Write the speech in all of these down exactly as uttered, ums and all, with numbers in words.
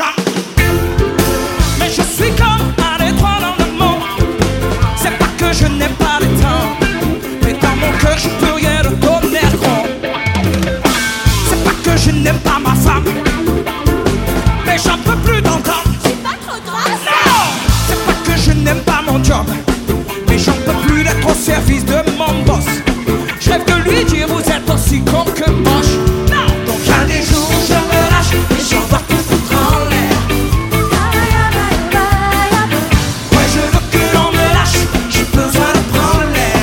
femme. Mais je suis comme un étoile dans le monde. C'est pas que je n'aime pas les temps, mais dans mon cœur je peux rien de donner compte. C'est pas que je n'aime pas ma femme, mais j'en peux plus d'entendre. C'est pas trop grave. Non, c'est pas que je n'aime pas mon job, mais j'en peux plus d'être au service de mon boss. Je rêve de lui dire vous êtes aussi con que moche. Non, donc y'a des jours où je me lâche et j'envoie tout foutre en l'air. Ouais, je veux que l'on me lâche, j'ai besoin de prendre l'air.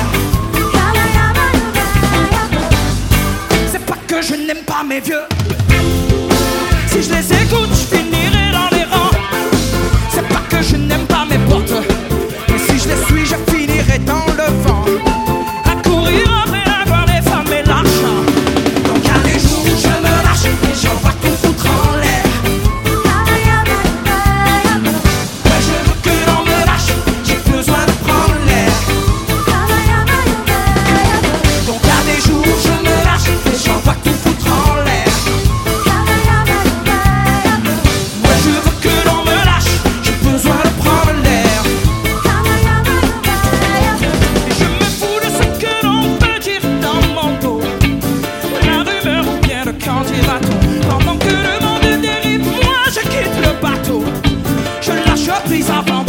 C'est pas que je n'aime pas mes vieux, si je les écoute je finirai dans les rangs. C'est pas que je n'aime pas mes potes, mais si je les suis je finirai dans le vent. À courir après avoir les femmes et l'argent. Donc y'a des jours où je me lâche et j'envoie tout foutre en l'air. Ouais, je veux que l'on me lâche, j'ai besoin de prendre l'air. Donc y'a des jours où je me lâche et j'envoie tout foutre en l'air. Ouais, je veux que l'on me lâche, j'ai besoin de prendre l'air. Et je me fous de ce que l'on peut dire dans mon dos, la rumeur ou bien le candidaton. Pendant que le monde dérive, moi je quitte le bateau. Je lâche prise avant